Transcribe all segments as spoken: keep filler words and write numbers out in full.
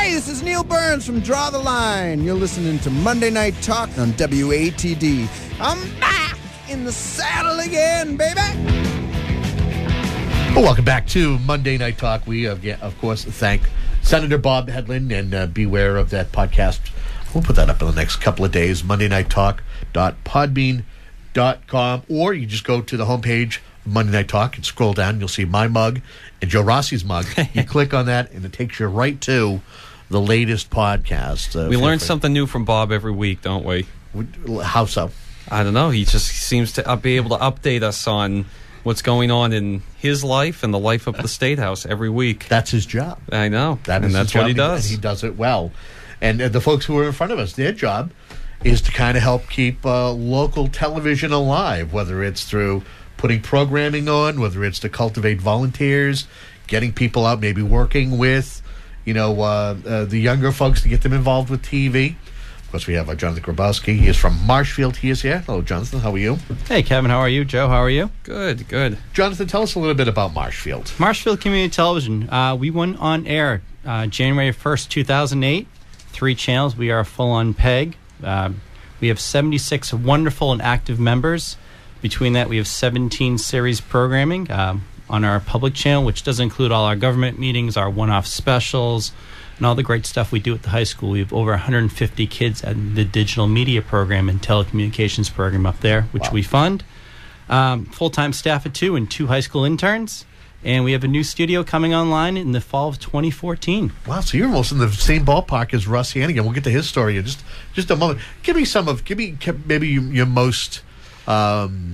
Hey, this is Neil Burns from Draw the Line. You're listening to Monday Night Talk on W A T D. I'm back in the saddle again, baby. Well, welcome back to Monday Night Talk. We, uh, yeah, of course, thank Senator Bob Hedlund, and uh, beware of that podcast. We'll put that up in the next couple of days, monday night talk dot podbean dot com, or you just go to the homepage of Monday Night Talk and scroll down. You'll see my mug and Joe Rossi's mug. You click on that, and it takes you right to the latest podcast. Uh, we learn something new from Bob every week, don't we? How so? I don't know. He just seems to be able to update us on what's going on in his life and the life of the State House every week. That's his job. I know. That and is that's his job, what he does. And he does it well. And uh, the folks who are in front of us, their job is to kind of help keep uh, local television alive, whether it's through putting programming on, whether it's to cultivate volunteers, getting people out, maybe working with, you know, uh, uh, the younger folks to get them involved with T V. Of course, we have uh, Jonathan Grabowski. He is from Marshfield. He is here. Hello, Jonathan. How are you? Hey, Kevin. How are you? Joe, how are you? Good, good. Jonathan, tell us a little bit about Marshfield. Marshfield Community Television. Uh, we went on air uh, January first, two thousand eight. Three channels. We are full on P E G. Uh, we have seventy-six wonderful and active members. Between that, we have seventeen series programming um, on our public channel, which does include all our government meetings, our one-off specials, and all the great stuff we do at the high school. We have over one hundred fifty kids at the digital media program and telecommunications program up there, which Wow. we fund. Um, full-time staff at two and two high school interns. And we have a new studio coming online in the fall of twenty fourteen. Wow, so you're almost in the same ballpark as Russ Hannigan. We'll get to his story in just just a moment. Give me some of, give me maybe your most, um,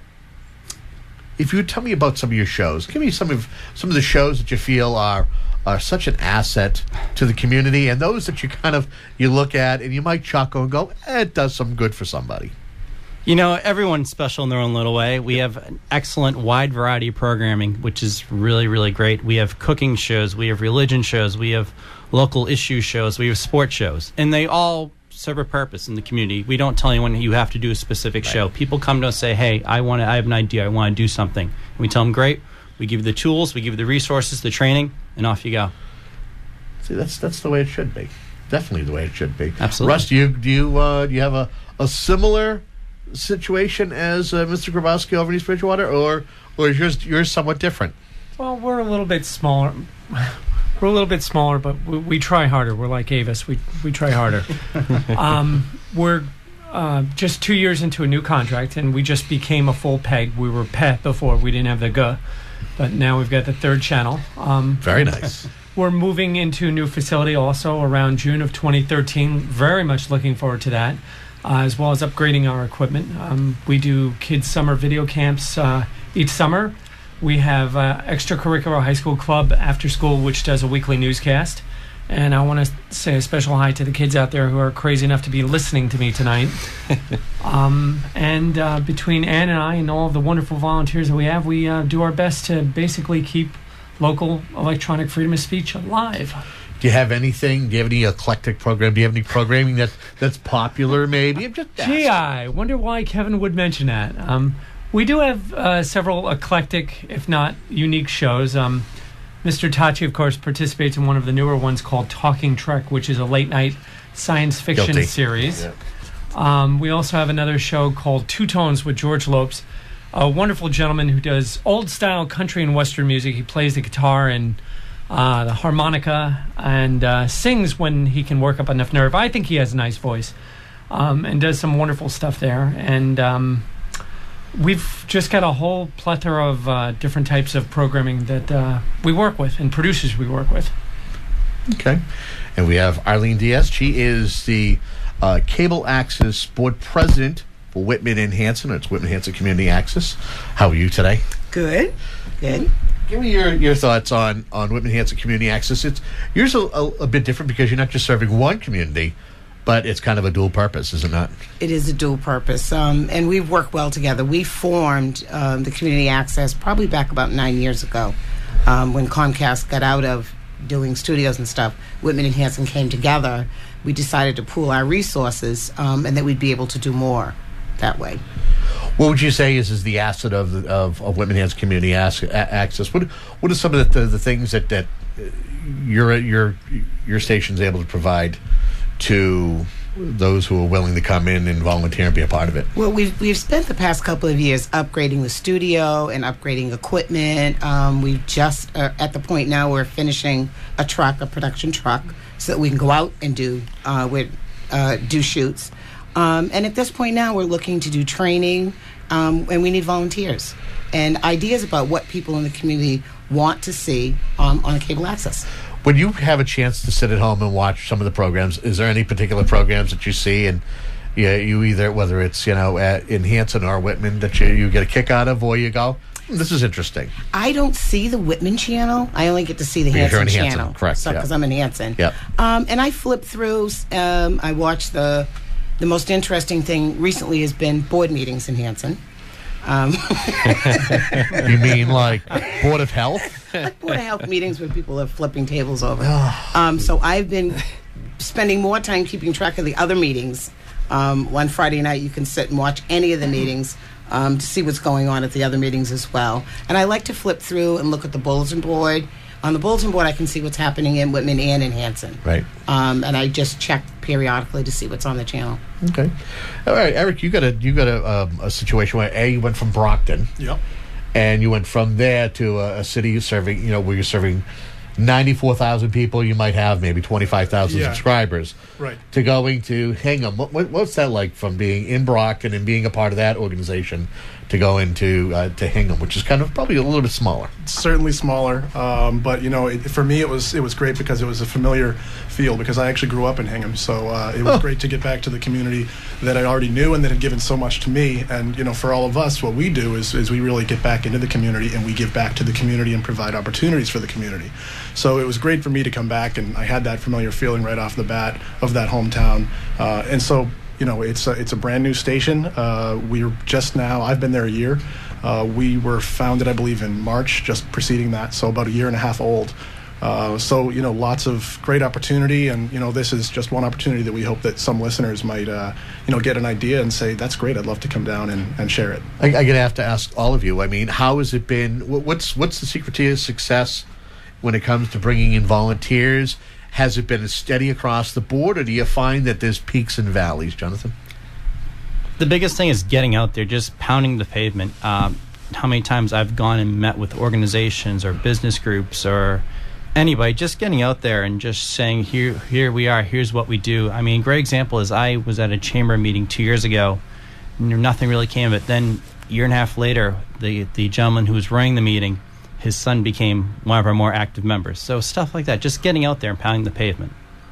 if you would tell me about some of your shows, give me some of some of the shows that you feel are are such an asset to the community, and those that you kind of you look at and you might chuckle and go, eh, it does some good for somebody. You know, everyone's special in their own little way. We have an excellent wide variety of programming, which is really, really great. We have cooking shows, we have religion shows, we have local issue shows, we have sports shows, and they all serve a purpose in the community. We don't tell anyone you have to do a specific Right. show. People come to us and say, hey, I want to, I have an idea, I want to do something. And we tell them, great. We give you the tools, we give you the resources, the training, and off you go. See, that's that's the way it should be. Definitely the way it should be. Absolutely. Russ, do you do you uh, do you have a, a similar situation as uh, Mister Grabowski over in East Bridgewater, or or is yours yours somewhat different? Well, we're a little bit smaller. We're a little bit smaller, but we, we try harder. We're like Avis. We we try harder. um, we're uh, just two years into a new contract, and we just became a full P E G. We were P E before. We didn't have the G, but now we've got the third channel. Um, Very nice. We're moving into a new facility also around June of twenty thirteen. Very much looking forward to that. Uh, as well as upgrading our equipment. Um, we do kids' summer video camps uh, each summer. We have uh, extracurricular high school club after school, which does a weekly newscast. And I want to say a special hi to the kids out there who are crazy enough to be listening to me tonight. um, and uh, between Ann and I and all of the wonderful volunteers that we have, we uh, do our best to basically keep local electronic freedom of speech alive. Do you have anything? Do you have any eclectic program? Do you have any programming that that's popular? Maybe I'm just Gee, asking. I wonder why Kevin would mention that. Um, we do have uh, several eclectic, if not unique, shows. Um, Mister Tachi, of course, participates in one of the newer ones called Talking Trek, which is a late-night science fiction Guilty. series. Yeah. Um, we also have another show called Two Tones with George Lopes, a wonderful gentleman who does old-style country and western music. He plays the guitar and uh, the harmonica and uh, sings when he can work up enough nerve. I think he has a nice voice um, and does some wonderful stuff there. And um, we've just got a whole plethora of uh, different types of programming that uh, we work with and producers we work with. Okay. And we have Arlene Diaz. She is the uh, Cable Access Board President for Whitman and Hanson. It's Whitman Hanson Community Access. How are you today? Good. Good. Give me your, your thoughts on, on Whitman Hanson Community Access. It's yours a, a, a bit different because you're not just serving one community, but it's kind of a dual purpose, is it not? It is a dual purpose, um, and we've worked well together. We formed um, the Community Access probably back about nine years ago um, when Comcast got out of doing studios and stuff. Whitman and Hanson came together. We decided to pool our resources um, and that we'd be able to do more that way. What would you say is, is the asset of the, of, of Whitman Hanson Community Ac- Access? What what are some of the, the, the things that, that your your your station's able to provide to those who are willing to come in and volunteer and be a part of it? Well, we've we've spent the past couple of years upgrading the studio and upgrading equipment. Um, we've just uh, at the point now we're finishing a truck, a production truck, so that we can go out and do uh, with uh, do shoots. Um, and at this point now, we're looking to do training, um, and we need volunteers and ideas about what people in the community want to see um, on cable access. When you have a chance to sit at home and watch some of the programs, is there any particular programs that you see and you, you either, whether it's, you know, at, in Hanson or Whitman, that you, you get a kick out of, or you go, hmm, this is interesting? I don't see the Whitman channel. I only get to see the You're Hanson in channel. Hanson, correct, So, yeah. because I'm in Hanson. Yep. Um, and I flip through. Um, I watch the the most interesting thing recently has been board meetings in Hanson. Um, You mean like Board of Health? Board of Health meetings where people are flipping tables over. Um, so I've been spending more time keeping track of the other meetings. Um, one Friday night, you can sit and watch any of the meetings um, to see what's going on at the other meetings as well. And I like to flip through and look at the bulletin board. On the bulletin board, I can see what's happening in Whitman and in Hanson. Right. Um, and I just check periodically to see what's on the channel. Okay. All right, Eric, you got a you got a, um, a situation where A, you went from Brockton, Yep. and you went from there to a, a city serving, you know, where you're serving ninety-four thousand people. You might have maybe twenty-five thousand Yeah. subscribers. Right. To going to Hingham. What, what, what's that like from being in Brockton and being a part of that organization to go into uh, to Hingham, which is kind of probably a little bit smaller? Certainly smaller, um, but you know, it, for me, it was it was great because it was a familiar feel. Because I actually grew up in Hingham, so uh, it was Oh. great to get back to the community that I already knew and that had given so much to me. And you know, for all of us, what we do is is we really get back into the community and we give back to the community and provide opportunities for the community. So it was great for me to come back, and I had that familiar feeling right off the bat of that hometown. Uh, and so, you know, it's a, it's a brand new station. Uh, we're just now, I've been there a year. Uh, we were founded, I believe, in March, just preceding that, so about a year and a half old. Uh, so, you know, lots of great opportunity, and, you know, this is just one opportunity that we hope that some listeners might, uh, you know, get an idea and say, that's great, I'd love to come down and, and share it. I, I'm going to have to ask all of you. I mean, how has it been? wh- What's what's the secret to your success when it comes to bringing in volunteers? Has it been steady across the board, or do you find that there's peaks and valleys, Jonathan? The biggest thing is getting out there, just pounding the pavement. Um, how many times I've gone and met with organizations or business groups or anybody, just getting out there and just saying, here here we are, here's what we do. I mean, a great example is I was at a chamber meeting two years ago, and nothing really came of it. Then a year and a half later, the, the gentleman who was running the meeting, his son became one of our more active members. So stuff like that, just getting out there and pounding the pavement.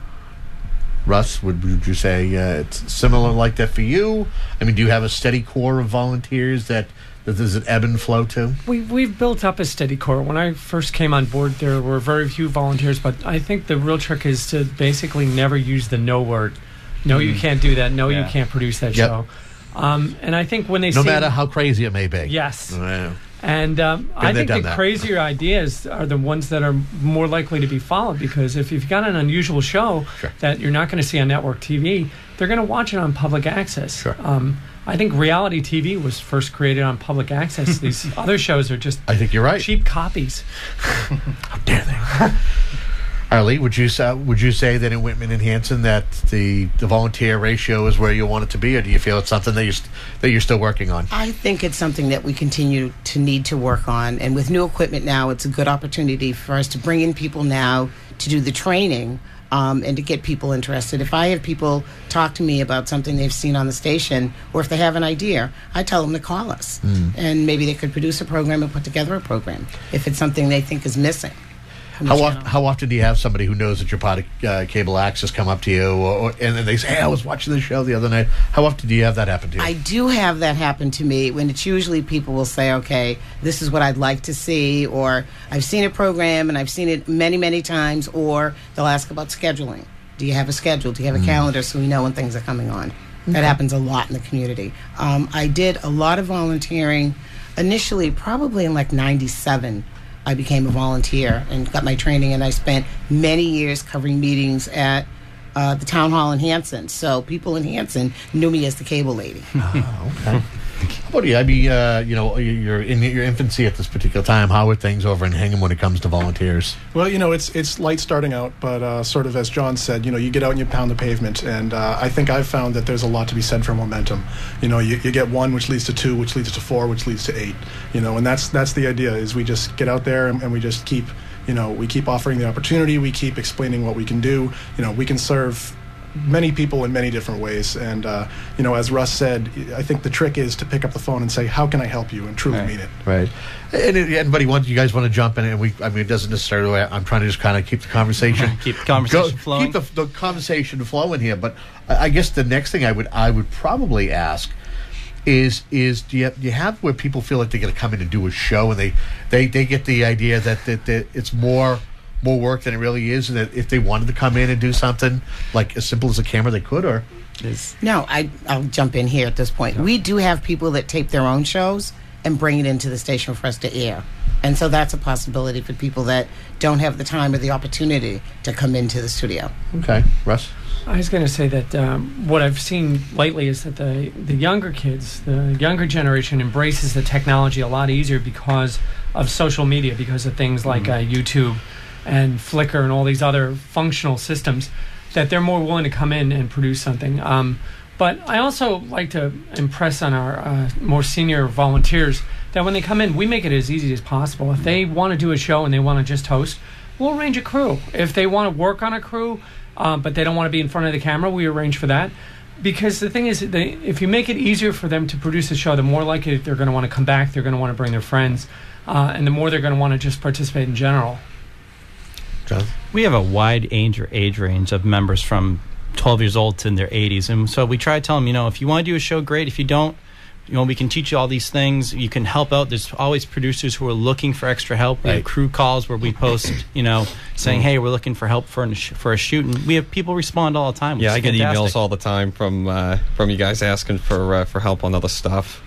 Russ, would, would you say uh, it's similar like that for you? I mean, do you have a steady core of volunteers that, that there's an ebb and flow to? We, we've built up a steady core. When I first came on board, there were very few volunteers, but I think the real trick is to basically never use the no word. No, you can't do that. No, you Yeah. can't produce that Yep. show. Um, and I think when they No see... matter how crazy it may be. Yes. Yeah. And um, I there, think done the that. crazier ideas are the ones that are more likely to be followed, because if you've got an unusual show Sure. that you're not going to see on network T V, they're going to watch it on public access. Sure. Um, I think reality T V was first created on public access. These other shows are just I think you're right. cheap copies. How dare they? Arlie, would you say, would you say that in Whitman and Hanson that the, the volunteer ratio is where you want it to be, or do you feel it's something that you're, st- that you're still working on? I think it's something that we continue to need to work on. And with new equipment now, it's a good opportunity for us to bring in people now to do the training um, and to get people interested. If I have people talk to me about something they've seen on the station, or if they have an idea, I tell them to call us. And maybe they could produce a program and put together a program if it's something they think is missing. from the How, channel. oft, how often do you have somebody who knows that you're part of uh, cable access come up to you, or, or, and then they say, hey, I was watching the show the other night? How often do you have that happen to you? I do have that happen to me when it's usually people will say, okay, this is what I'd like to see, or I've seen a program and I've seen it many, many times, or they'll ask about scheduling. Do you have a schedule? Do you have a calendar so we know when things are coming on? That happens a lot in the community. Um, I did a lot of volunteering initially, probably in like ninety-seven. I became a volunteer and got my training, and I spent many years covering meetings at uh, the town hall in Hanson. So people in Hanson knew me as the cable lady. Oh, okay. How about you? I mean, uh, you know, you're in your infancy at this particular time. How are things over in Hingham when it comes to volunteers? Well, you know, it's it's light starting out, but uh, sort of as John said, you know, you get out and you pound the pavement, and uh, I think I've found that there's a lot to be said for momentum. You know, you, you get one, which leads to two, which leads to four, which leads to eight. You know, and that's that's the idea, is we just get out there and, and we just keep, you know, we keep offering the opportunity, we keep explaining what we can do. You know, we can serve many people in many different ways, and uh, you know, as Russ said, I think the trick is to pick up the phone and say, how can I help you, and truly right. mean it. Right. And if anybody want, you guys want to jump in, and we, I mean, it doesn't necessarily, I'm trying to just kind of keep the conversation keep the conversation go, flowing. keep the, the conversation flowing here. But I, I guess the next thing I would I would probably ask is is do you, do you have where people feel like they're going to come in and do a show, and they they, they get the idea that, that, that it's more more work than it really is, and that if they wanted to come in and do something like as simple as a camera, they could? Or no, I, I'll jump in here at this point. We do have people that tape their own shows and bring it into the station for us to air, and so that's a possibility for people that don't have the time or the opportunity to come into the studio. Okay, Russ? I was going to say that um, what I've seen lately is that the the younger kids, the younger generation, embraces the technology a lot easier because of social media, because of things like mm-hmm. uh, YouTube and Flickr and all these other functional systems, that they're more willing to come in and produce something. Um, but I also like to impress on our uh, more senior volunteers that when they come in, we make it as easy as possible. If they want to do a show and they want to just host, we'll arrange a crew. If they want to work on a crew, um, but they don't want to be in front of the camera, we arrange for that. Because the thing is, they, if you make it easier for them to produce a show, the more likely they're going to want to come back, they're going to want to bring their friends, uh, and the more they're going to want to just participate in general. John? We have a wide age age range of members from twelve years old to in their eighties, and so we try to tell them, you know, if you want to do a show, great. If you don't, you know, we can teach you all these things. You can help out. There's always producers who are looking for extra help. We right. have crew calls where we post, you know, saying, hey, we're looking for help for a, for a shoot, and we have people respond all the time. Yeah, I get fantastic. emails all the time from uh, from you guys asking for uh, for help on other stuff.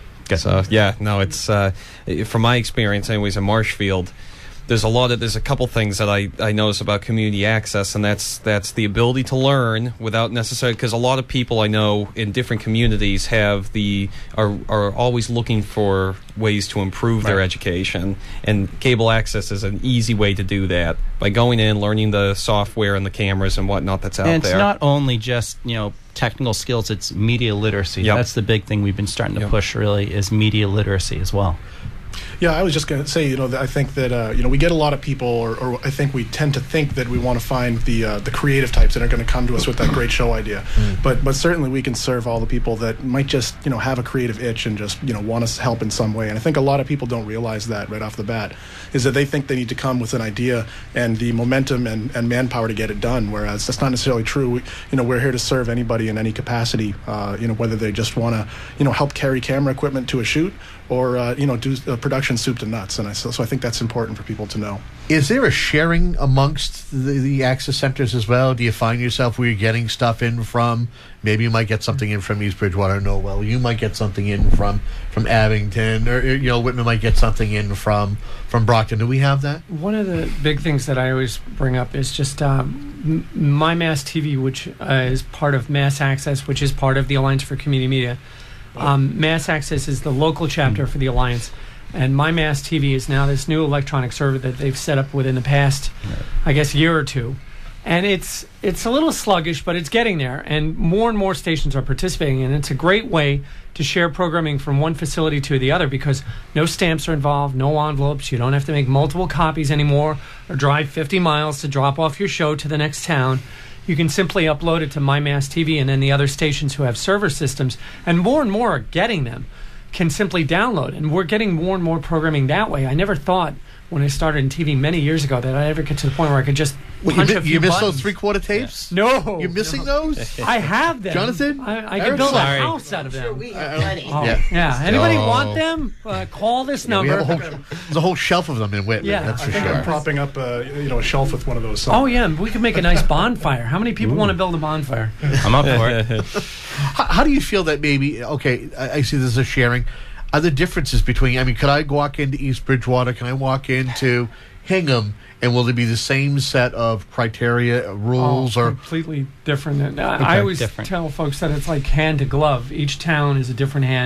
So yeah, no, it's uh, from my experience, anyways, in Marshfield. There's a lot of there's a couple things that I, I notice about community access, and that's that's the ability to learn without necessarily, because a lot of people I know in different communities have the are are always looking for ways to improve right. their education, and cable access is an easy way to do that by going in, learning the software and the cameras and whatnot that's out and it's there. It's not only just, you know, technical skills; it's media literacy. Yep. That's the big thing we've been starting to yep. push. Really, is media literacy as well. Yeah, I was just going to say, you know, that I think that, uh, you know, we get a lot of people, or, or I think we tend to think that we want to find the uh, the creative types that are going to come to us with that great show idea. Mm. But but certainly we can serve all the people that might just, you know, have a creative itch and just, you know, want us help in some way. And I think a lot of people don't realize that right off the bat, is that they think they need to come with an idea and the momentum and, and manpower to get it done, whereas that's not necessarily true. We, you know, we're here to serve anybody in any capacity, uh, you know, whether they just want to, you know, help carry camera equipment to a shoot, or uh, you know, do a production soup to nuts. And I, so, so I think that's important for people to know. Is there a sharing amongst the, the access centers as well? Do you find yourself where you're getting stuff in from, maybe you might get something in from East Bridgewater, Norwell, you might get something in from, from Abington, or, you know, Whitman might get something in from, from Brockton. Do we have that? One of the big things that I always bring up is just um, My Mass T V, which uh, is part of Mass Access, which is part of the Alliance for Community Media. Um, Mass Access is the local chapter for the Alliance, and My Mass T V is now this new electronic server that they've set up within the past, right. I guess, year or two. And it's it's a little sluggish, but it's getting there, and more and more stations are participating, and it's a great way to share programming from one facility to the other, because no stamps are involved, no envelopes, you don't have to make multiple copies anymore or drive fifty miles to drop off your show to the next town. You can simply upload it to My Mass T V, and then the other stations who have server systems, and more and more are getting them, can simply download. And we're getting more and more programming that way. I never thought when I started in T V many years ago that I'd ever get to the point where I could just Well, punch you, a mi- few you missed buttons. those three-quarter tapes? No. You're missing no. those? I have them. Jonathan? I, I can Eric? build Sorry. a house out of them. Sure, we have plenty. Oh, Yeah. yeah. Anybody Oh. want them? Uh, call this Yeah, we number. have a whole, there's a whole shelf of them in Whitman, Yeah. that's I for think sure. I'm propping up uh, you know, a shelf with one of those. Oh, yeah. We could make a nice bonfire. How many people want to build a bonfire? I'm up for it. How, how do you feel that maybe, okay, I, I see there's a sharing. Are there differences between, I mean, could I walk into East Bridgewater? Can I walk into Hingham? And will there be the same set of criteria, uh, rules, oh, or completely different? And, uh, Okay, I always different. tell folks that it's like hand to glove. Each town is a different hand.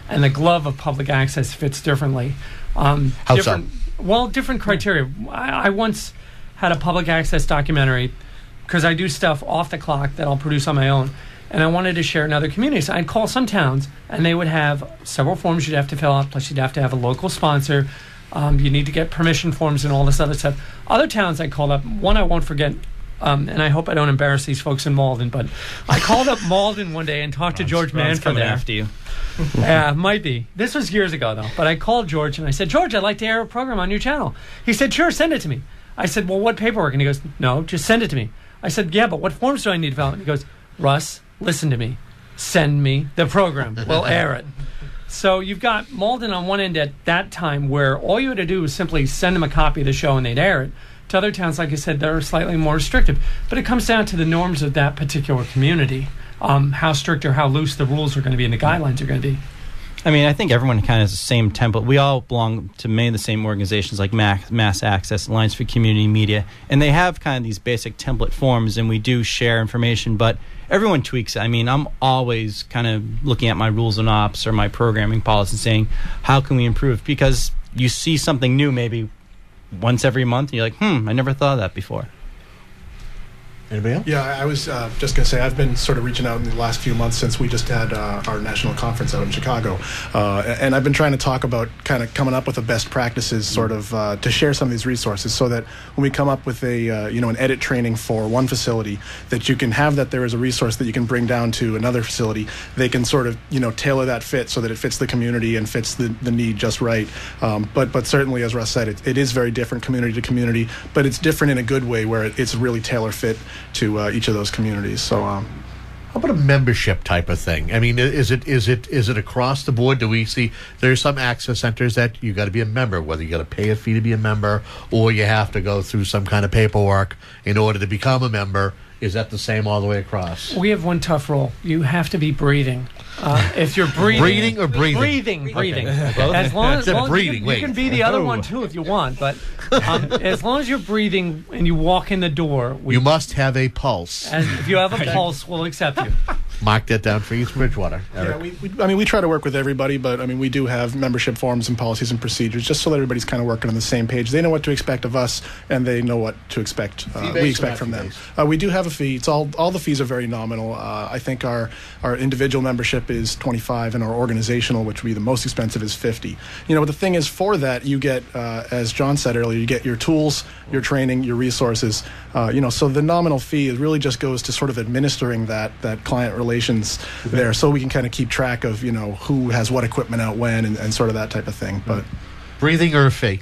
and the glove of public access fits differently. Um, How so? different, Well, different criteria. I, I once had a public access documentary because I do stuff off the clock that I'll produce on my own, and I wanted to share in other communities. I'd call some towns, and they would have several forms you'd have to fill out, plus you'd have to have a local sponsor. Um, you need to get permission forms and all this other stuff. Other towns I called up, one I won't forget, um, and I hope I don't embarrass these folks in Malden, but I called up Malden one day and talked to George Ron's Manford coming there. after you. Yeah, might be. This was years ago, though. But I called George, and I said, George, I'd like to air a program on your channel. He said, sure, send it to me. I said, well, what paperwork? And he goes, no, just send it to me. I said, yeah, but what forms do I need to fill out? And he goes, Russ, listen to me. Send me the program. We'll air it. So you've got Malden on one end at that time where all you had to do was simply send them a copy of the show and they'd air it. To other towns, like I said, they're slightly more restrictive. But it comes down to the norms of that particular community, um, how strict or how loose the rules are going to be and the guidelines are going to be. I mean, I think everyone kind of has the same template. We all belong to many of the same organizations like Mass, Mass Access, Alliance for Community Media, and they have kind of these basic template forms, and we do share information, but everyone tweaks it. I mean, I'm always kind of looking at my rules and ops or my programming policy and saying, how can we improve? Because you see something new maybe once every month, and you're like, hmm, I never thought of that before. Anybody else? Yeah, I I was uh, just going to say, I've been sort of reaching out in the last few months since we just had uh, our national conference out in Chicago. Uh, and I've been trying to talk about kind of coming up with the best practices sort of uh, to share some of these resources so that when we come up with a, uh, you know, an edit training for one facility, that you can have that there is a resource that you can bring down to another facility. They can sort of, you know, tailor that fit so that it fits the community and fits the, the need just right. Um, but, but certainly, as Russ said, it, it is very different community to community, but it's different in a good way where it, it's really tailor fit to uh, each of those communities. So, um, how about a membership type of thing? I mean, is it is it is it across the board? Do we see there's some access centers that you got to be a member, whether you got to pay a fee to be a member or you have to go through some kind of paperwork in order to become a member? Is that the same all the way across? We have one tough rule. You have to be breathing. Uh, if you're breathing... Breathing or breathing? Breathing, breathing. Okay. As long as, Instead of long as breathing, you, can, wait. you can be the other Oh. one, too, if you want. But um, as long as you're breathing and you walk in the door... We, You must have a pulse. as, if you have a pulse, we'll accept you. Mark that down for East Bridgewater. yeah, Eric. we, we, I mean, we try to work with everybody, but I mean, we do have membership forms and policies and procedures just so that everybody's kind of working on the same page. They know what to expect of us, and they know what to expect. Uh, Fee-based we or expect not from them. fee-based? Uh, we do have a fee. It's all all the fees are very nominal. Uh, I think our our individual membership is twenty-five, and our organizational, which would be the most expensive, is fifty. You know, but the thing is, for that, you get, uh, as John said earlier, you get your tools, your training, your resources. Uh, you know, so the nominal fee really just goes to sort of administering that that client relations there, so we can kind of keep track of, you know, who has what equipment out when and, and sort of that type of thing. But Breathing or a fee?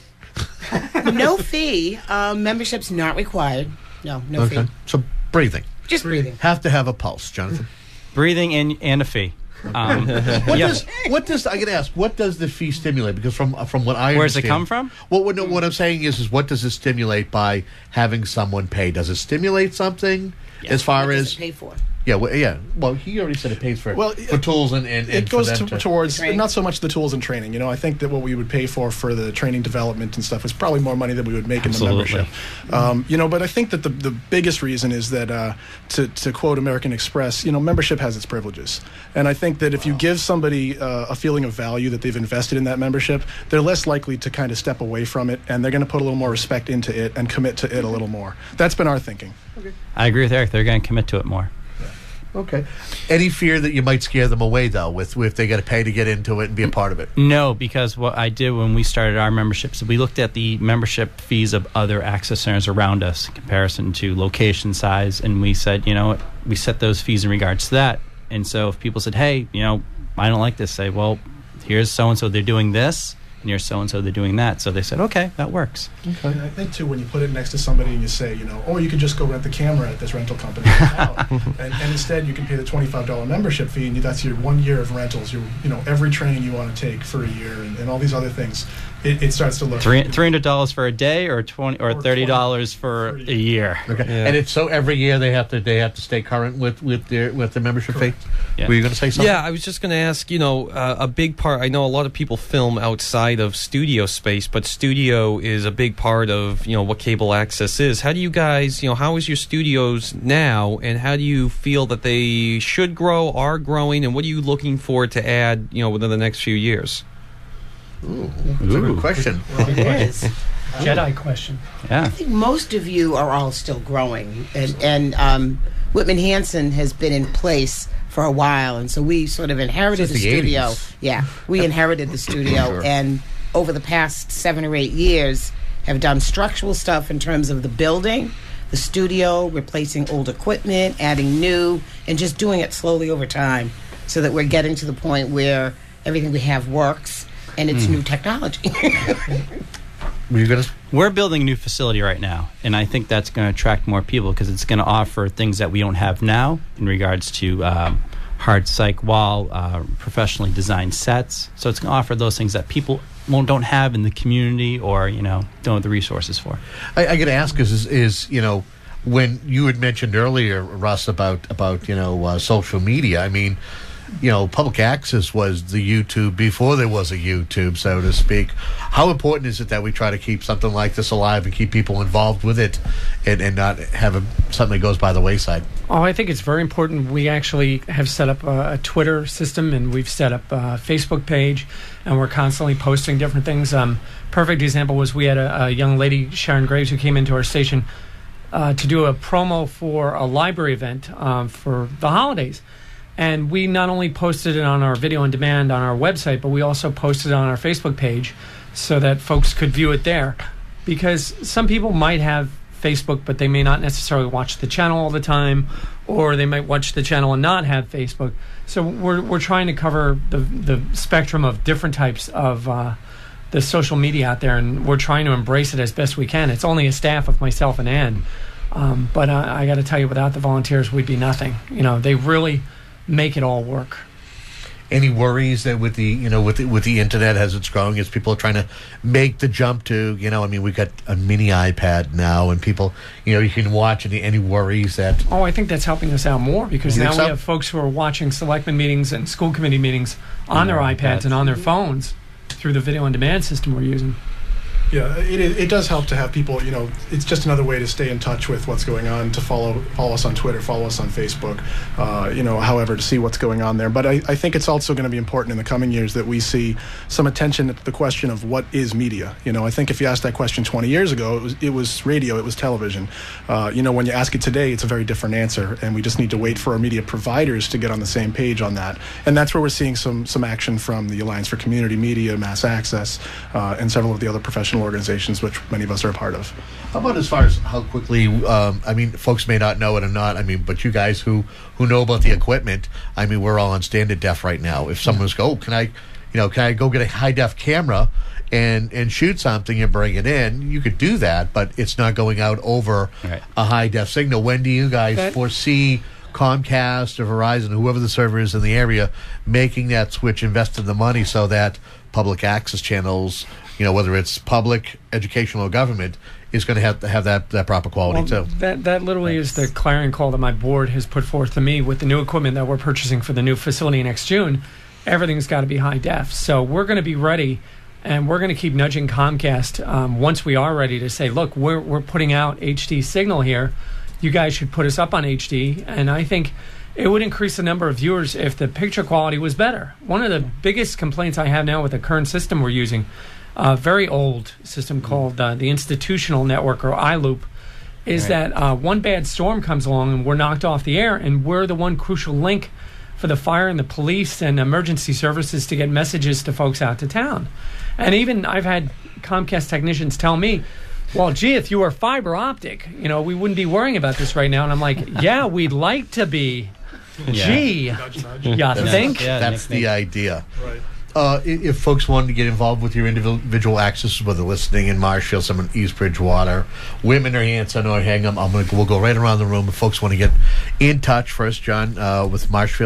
No fee. Um, membership's not required. No, no Okay. fee. So breathing. Just breathing. Have to have a pulse, Jonathan. Breathing and, and a fee. Um, What yeah. does what does I gotta ask? What does the fee stimulate? Because from from what I Where's it understand, come from? Well, what, no, what I'm saying is, is what does it stimulate by having someone pay? Does it stimulate something as far What does as it pay for? yeah, well, yeah? Well, he already said it pays for Well, for tools and and, and it goes for them to, to, towards Training. not so much the tools and training. You know, I think that what we would pay for for the training development and stuff is probably more money than we would make Absolutely. in the membership. Um, you know, but I think that the the biggest reason is that uh, to to quote American Express, you know, membership has its privileges, and I think that if you give somebody uh, a feeling of value that they've invested in that membership, they're less likely to kind of step away from it, and they're going to put a little more respect into it and commit to it a little more. That's been our thinking. I agree with Eric. They're going to commit to it more. okay. Any fear that you might scare them away though, with if they got to pay to get into it and be a part of it? No, because what I did when we started our memberships, we looked at the membership fees of other access centers around us in comparison to location size, and we said, you know what, we set those fees in regards to that. And so if people said, hey, you know, I don't like this, say, well, here's so-and-so, they're doing this, and here's so-and-so, they're doing that. So they said, okay, that works. And I think, too, when you put it next to somebody and you say, you know, oh, you could just go rent the camera at this rental company in town, and, and instead you can pay the twenty-five dollars membership fee, and that's your one year of rentals, your, you know, every training you want to take for a year, and, and all these other things. it, it starts to look Three three hundred dollars for a day, or twenty, or thirty dollars for a year. Okay. Yeah. And it's so every year they have to they have to stay current with with their with the membership fee. Yeah. Were you going to say something? Yeah, I was just going to ask, you know, uh, a big part, I know a lot of people film outside of studio space, but studio is a big part of, you know, what cable access is. How do you guys, you know, how is your studios now, and how do you feel that they should grow, are growing, and what are you looking for to add, you know, within the next few years? Ooh, that's a good question. It is. Jedi question. Yeah. I think most of you are all still growing, and, and um, Whitman Hanson has been in place for a while, and so we sort of inherited Since the, the studio. eighties. Yeah, we inherited the studio, Sure. and over the past seven or eight years, have done structural stuff in terms of the building, the studio, replacing old equipment, adding new, and just doing it slowly over time, so that we're getting to the point where everything we have works, and it's new technology. Were you going to? We're building a new facility right now, and I think that's going to attract more people because it's going to offer things that we don't have now in regards to um, hard cyc wall, uh, professionally designed sets. So it's going to offer those things that people won't, don't have in the community, or you know, don't have the resources for. I, I got to ask is, is is you know, when you had mentioned earlier, Russ, about about you know uh, social media. I mean, you know, public access was the YouTube before there was a YouTube, so to speak. How important is it that we try to keep something like this alive and keep people involved with it, and, and not have a, something that goes by the wayside? Oh, I think it's very important. We actually have set up a, a Twitter system, and we've set up a Facebook page, and we're constantly posting different things. Um, perfect example was we had a, a young lady, Sharon Graves, who came into our station uh, to do a promo for a library event um, for the holidays. And we not only posted it on our video on demand on our website, but we also posted it on our Facebook page so that folks could view it there. Because some people might have Facebook, but they may not necessarily watch the channel all the time, or they might watch the channel and not have Facebook. So we're we're trying to cover the the spectrum of different types of uh, the social media out there, and we're trying to embrace it as best we can. It's only a staff of myself and Ann, um, but uh, I got to tell you, without the volunteers, we'd be nothing. You know, they really make it all work. Any worries that with the you know with the, with the internet as it's growing, as people are trying to make the jump to you know I mean we've got a mini iPad now, and people you know you can watch. Any any worries that? Oh, I think that's helping us out more, because You now think we so? have folks who are watching selectmen meetings and school committee meetings on their iPads and on their phones through the video on demand system we're using. Yeah, it, it does help to have people, you know, it's just another way to stay in touch with what's going on, to follow follow us on Twitter, follow us on Facebook, uh, you know, however, to see what's going on there. But I, I think it's also going to be important in the coming years that we see some attention to the question of what is media. You know, I think if you asked that question twenty years ago, it was, it was radio, it was television. Uh, you know, when you ask it today, it's a very different answer, and we just need to wait for our media providers to get on the same page on that. And that's where we're seeing some, some action from the Alliance for Community Media, Mass Access, uh, and several of the other professional organizations, which many of us are a part of. How about as far as how quickly? Um, I mean, folks may not know it or not. I mean, but you guys who who know about the equipment, I mean, we're all on standard def right now. If someone's go, oh, can I, you know, can I go get a high def camera and and shoot something and bring it in? You could do that, but it's not going out over Right. a high def signal. When do you guys That- foresee Comcast or Verizon, whoever the server is in the area, making that switch, investing the money so that public access channels, you know, whether it's public, educational, or government, is going to have to have that, that proper quality Well, too? that that literally is the clarion call that my board has put forth to me with the new equipment that we're purchasing for the new facility next June. Everything's got to be high def. So we're going to be ready, and we're going to keep nudging Comcast um, once we are ready to say, look, we're we're putting out H D signal here. You guys should put us up on H D. And I think it would increase the number of viewers if the picture quality was better. One of the biggest complaints I have now with the current system we're using, a very old system called uh, the Institutional Network, or I loop, is Right. that uh, one bad storm comes along and we're knocked off the air, and we're the one crucial link for the fire and the police and emergency services to get messages to folks out to town. And even I've had Comcast technicians tell me, well, gee, if you were fiber optic, you know, we wouldn't be worrying about this right now. And I'm like, yeah, we'd like to be. Yeah. Gee, Nudge, nudge. you think? Yeah, That's Nick, the Nick. idea. Right. Uh, i- if folks wanted to get involved with your individual access, whether listening in Marshfield, some in East Bridgewater, Whitman or Hanson or Hingham, I'm gonna we'll go right around the room. If folks want to get in touch, first, John, uh, with Marshfield.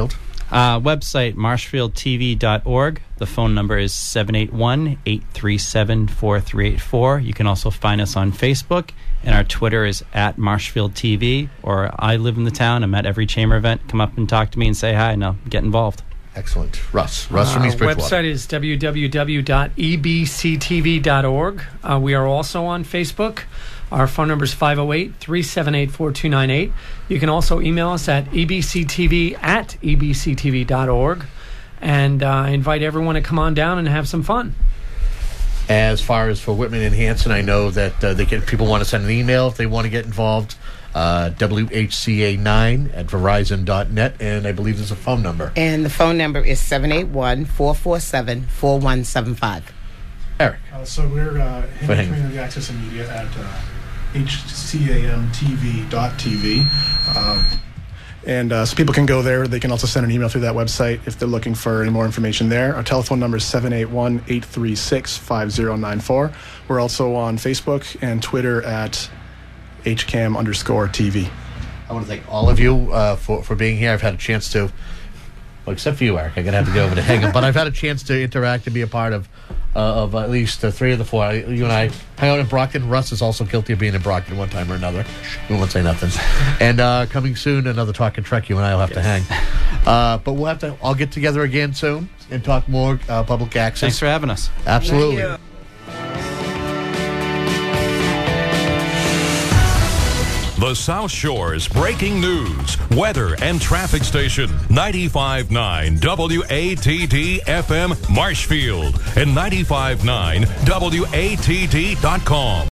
Uh, website, marshfield t v dot org. The phone number is seven eight one, eight three seven, four three eight four. You can also find us on Facebook, and our Twitter is at Marshfield T V, or I live in the town. I'm at every chamber event. Come up and talk to me and say hi, and I'll get involved. Excellent. Russ. Russ from Our East Bridgewater. website is w w w dot e b c t v dot org. Uh, we are also on Facebook. Our phone number is five oh eight, three seven eight, four two nine eight. You can also email us at e b c t v at e b c t v dot org. And uh, I invite everyone to come on down and have some fun. As far as for Whitman and Hanson, I know that uh, they can, people want to send an email if they want to get involved. Uh, W H C A nine at verizon dot net, and I believe there's a phone number. And the phone number is seven eight one, four four seven, four one seven five. Eric. Uh, so we're uh, in Fine. Community Access and Media at uh, h c a m t v dot t v. Um, and uh, so people can go there. They can also send an email through that website if they're looking for any more information there. Our telephone number is seven eight one, eight three six, five zero nine four. We're also on Facebook and Twitter at hcam underscore TV. I want to thank all of you uh, for, for being here. I've had a chance to, well, except for you, Eric. I'm going to have to go over to Hingham. But I've had a chance to interact and be a part of uh, of at least uh, three of the four. You and I hang out in Brockton. Russ is also guilty of being in Brockton one time or another. We won't say nothing. And uh, coming soon, another Talking Trek. You and I will have to hang. Uh, but we'll have to all get together again soon and talk more uh, public access. Thanks for having us. Absolutely. Thank you. The South Shore's breaking news, weather, and traffic station, ninety-five point nine W A T D F M Marshfield and ninety-five point nine W A T D dot com.